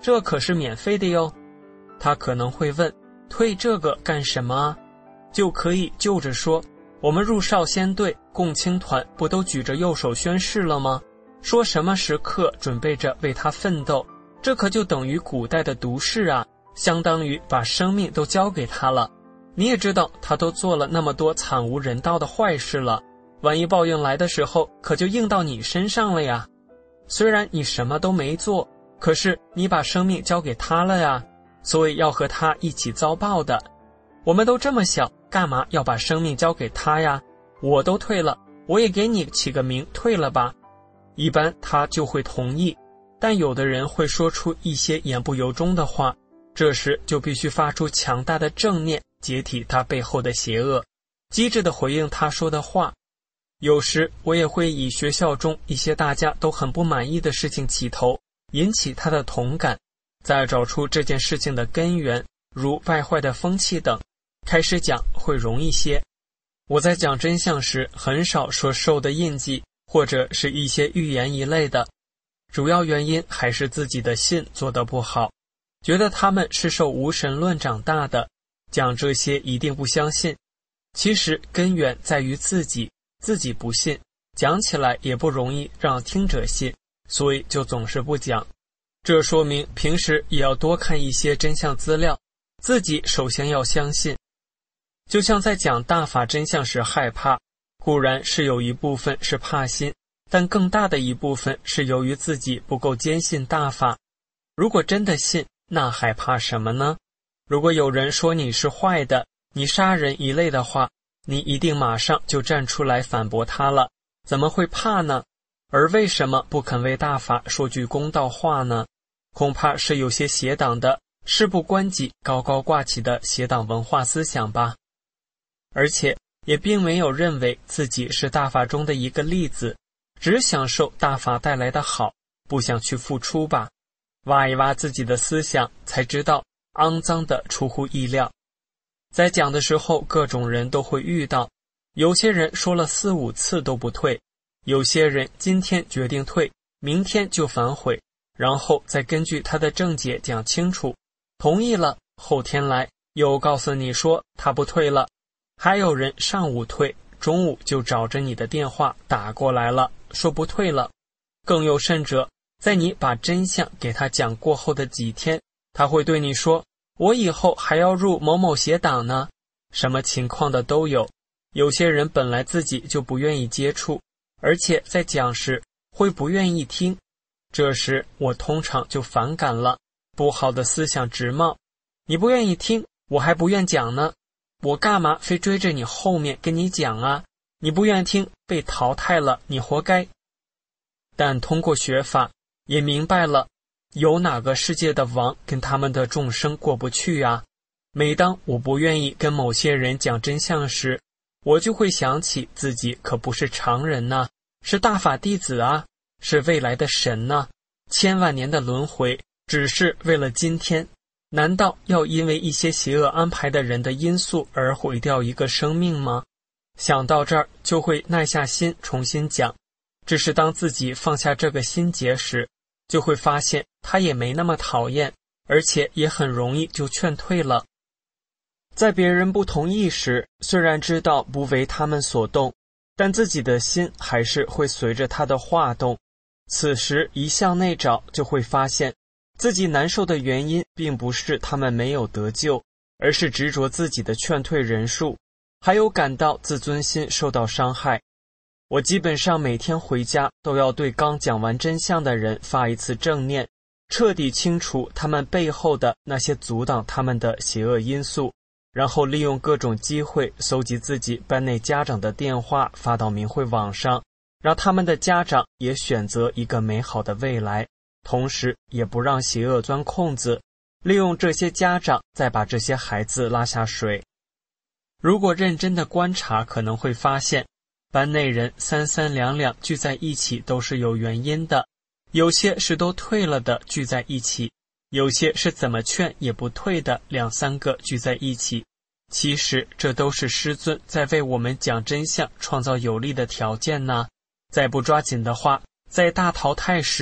这可是免费的哟。他可能会问，退这个干什么啊？就可以就着说，我们入少先队共青团不都举着右手宣誓了吗？说什么时刻准备着为他奋斗，这可就等于古代的毒誓啊，相当于把生命都交给他了。你也知道他都做了那么多惨无人道的坏事了，万一报应来的时候可就应到你身上了呀。虽然你什么都没做，可是你把生命交给他了呀，所以要和他一起遭报的。我们都这么小，干嘛要把生命交给他呀？我都退了，我也给你起个名，退了吧。一般他就会同意，但有的人会说出一些言不由衷的话，这时就必须发出强大的正念，解体他背后的邪恶，机智地回应他说的话。有时我也会以学校中一些大家都很不满意的事情起头，引起他的同感，再找出这件事情的根源，如败坏的风气等，开始讲会容易些。我在讲真相时很少说兽的印记或者是一些预言一类的，主要原因还是自己的信做得不好，觉得他们是受无神论长大的，讲这些一定不相信。其实根源在于自己不信，讲起来也不容易让听者信，所以就总是不讲。这说明平时也要多看一些真相资料，自己首先要相信。就像在讲大法真相时害怕，固然是有一部分是怕心，但更大的一部分是由于自己不够坚信大法。如果真的信，那还怕什么呢？如果有人说你是坏的，你杀人一类的话，你一定马上就站出来反驳他了，怎么会怕呢？而为什么不肯为大法说句公道话呢？恐怕是有些邪党的事不关己高高挂起的邪党文化思想吧。而且也并没有认为自己是大法中的一个例子，只享受大法带来的好，不想去付出吧。挖一挖自己的思想，才知道肮脏的出乎意料。在讲的时候，各种人都会遇到，有些人说了4、5次都不退，有些人今天决定退，明天就反悔，然后再根据他的正解讲清楚，同意了，后天来又告诉你说他不退了。还有人上午退，中午就找着你的电话打过来了，说不退了。更有甚者，在你把真相给他讲过后的几天，他会对你说，我以后还要入某某邪党呢。什么情况的都有。有些人本来自己就不愿意接触，而且在讲时会不愿意听，这时我通常就反感了，不好的思想直冒。你不愿意听，我还不愿讲呢，我干嘛非追着你后面跟你讲啊？你不愿听，被淘汰了，你活该。但通过学法，也明白了，有哪个世界的王跟他们的众生过不去啊？每当我不愿意跟某些人讲真相时，我就会想起自己可不是常人呐，是大法弟子啊，是未来的神呐，千万年的轮回只是为了今天，难道要因为一些邪恶安排的人的因素而毁掉一个生命吗？想到这儿就会耐下心重新讲，只是当自己放下这个心结时，就会发现他也没那么讨厌，而且也很容易就劝退了。在别人不同意时，虽然知道不为他们所动，但自己的心还是会随着他的话动。此时一向内找，就会发现自己难受的原因并不是他们没有得救，而是执着自己的劝退人数，还有感到自尊心受到伤害。我基本上每天回家都要对刚讲完真相的人发一次正念，彻底清除他们背后的那些阻挡他们的邪恶因素，然后利用各种机会搜集自己班内家长的电话发到明慧网上，让他们的家长也选择一个美好的未来，同时也不让邪恶钻空子，利用这些家长再把这些孩子拉下水。如果认真的观察，可能会发现班内人三三两两聚在一起都是有原因的，有些是都退了的聚在一起，有些是怎么劝也不退的2、3个聚在一起。其实这都是师尊在为我们讲真相创造有利的条件呢。再不抓紧的话，在大淘汰时，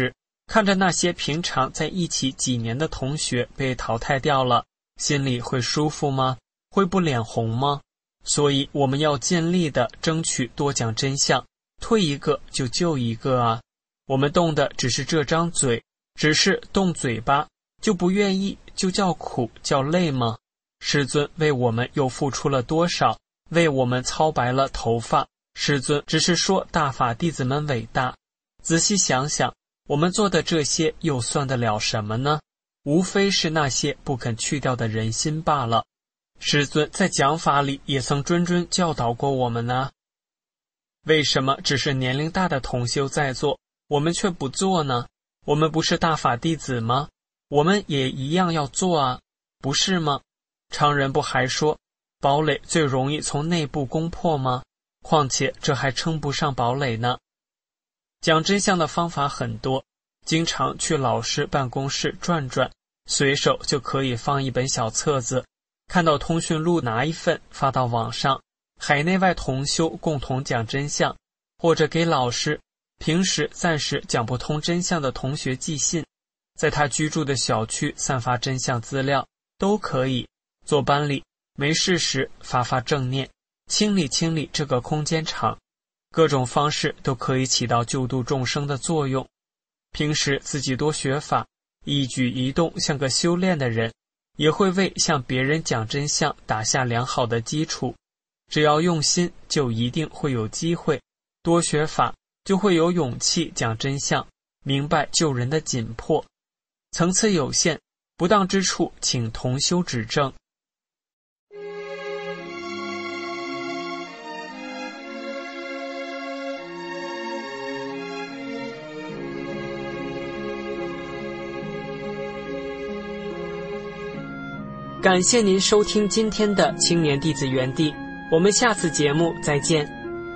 看着那些平常在一起几年的同学被淘汰掉了，心里会舒服吗？会不脸红吗？所以我们要尽力地争取多讲真相，退一个就救一个啊！我们动的只是这张嘴，只是动嘴巴，就不愿意就叫苦叫累吗？师尊为我们又付出了多少？为我们操白了头发，师尊只是说大法弟子们伟大。仔细想想，我们做的这些又算得了什么呢？无非是那些不肯去掉的人心罢了。师尊在讲法里也曾谆谆教导过我们呢。为什么只是年龄大的同修在做，我们却不做呢？我们不是大法弟子吗？我们也一样要做啊，不是吗？常人不还说堡垒最容易从内部攻破吗？况且这还称不上堡垒呢。讲真相的方法很多，经常去老师办公室转转，随手就可以放一本小册子，看到通讯录拿一份发到网上，海内外同修共同讲真相，或者给老师平时暂时讲不通真相的同学寄信，在他居住的小区散发真相资料都可以。坐班里没事时发正念，清理清理这个空间场，各种方式都可以起到救度众生的作用。平时自己多学法，一举一动像个修炼的人，也会为向别人讲真相打下良好的基础。只要用心，就一定会有机会。多学法，就会有勇气讲真相，明白救人的紧迫。层次有限，不当之处，请同修指正。感谢您收听今天的青年弟子园地，我们下次节目再见。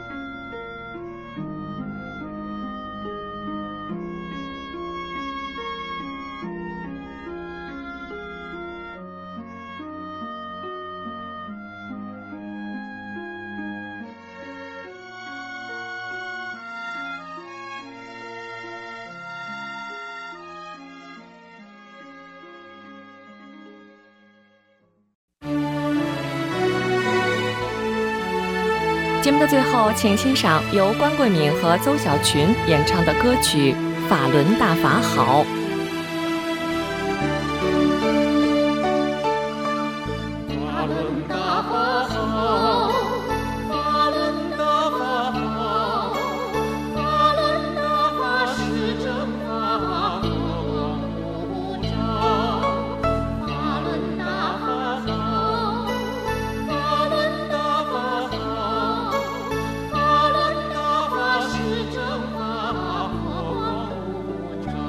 节目的最后，请欣赏由关桂敏和邹小群演唱的歌曲《法轮大法好》。 法轮大法好，法轮大法好，法轮大法是正法，佛光普照。法轮大法好，法轮大法好，法轮大法是正法，佛光普照。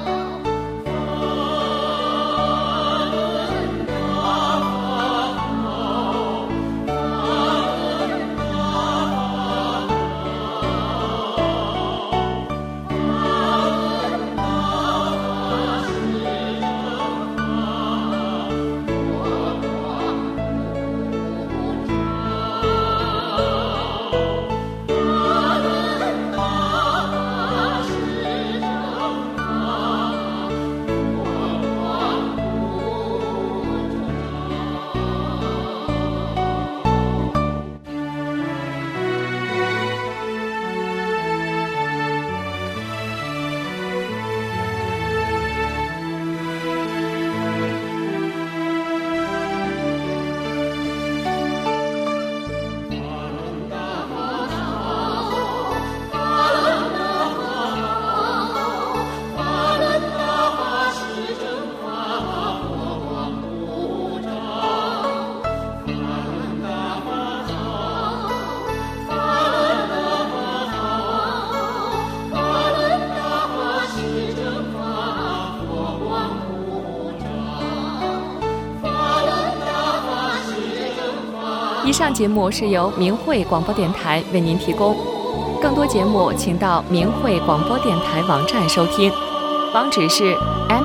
以上节目是由明慧广播电台为您提供，更多节目请到明慧广播电台网站收听，网址是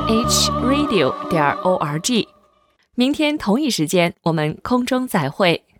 mhradio.org。明天同一时间我们空中再会。